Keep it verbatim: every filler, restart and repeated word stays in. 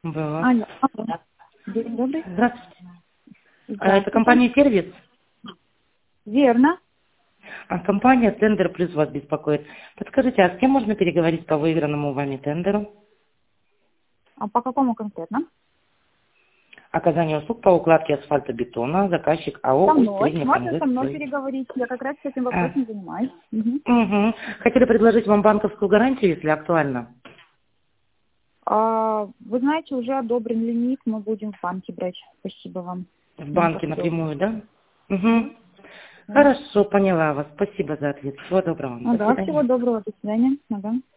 Было. Алло. Алло. День добрый. Здравствуйте. А это Здравствуйте. компания «Сервис»? Верно. А компания «Тендер Плюс» вас беспокоит. Подскажите, а с кем можно переговорить по выигранному вами тендеру? А по какому конкретно? Оказание услуг по укладке асфальтобетона, заказчик АО Со мной. «Усть-Средний Можно со мной Конгресстрой». переговорить. Я как раз с этим А, вопросом занимаюсь. Мгм. угу. Хотели предложить вам банковскую гарантию, если актуально. А, вы знаете, уже одобрен лимит. Мы будем в банке брать. Спасибо вам. В Нам банке так удобно. напрямую, да? Угу. Да. Хорошо, поняла вас. Спасибо за ответ. Всего доброго вам. До Ага, всего свидания. доброго. До свидания. Ага.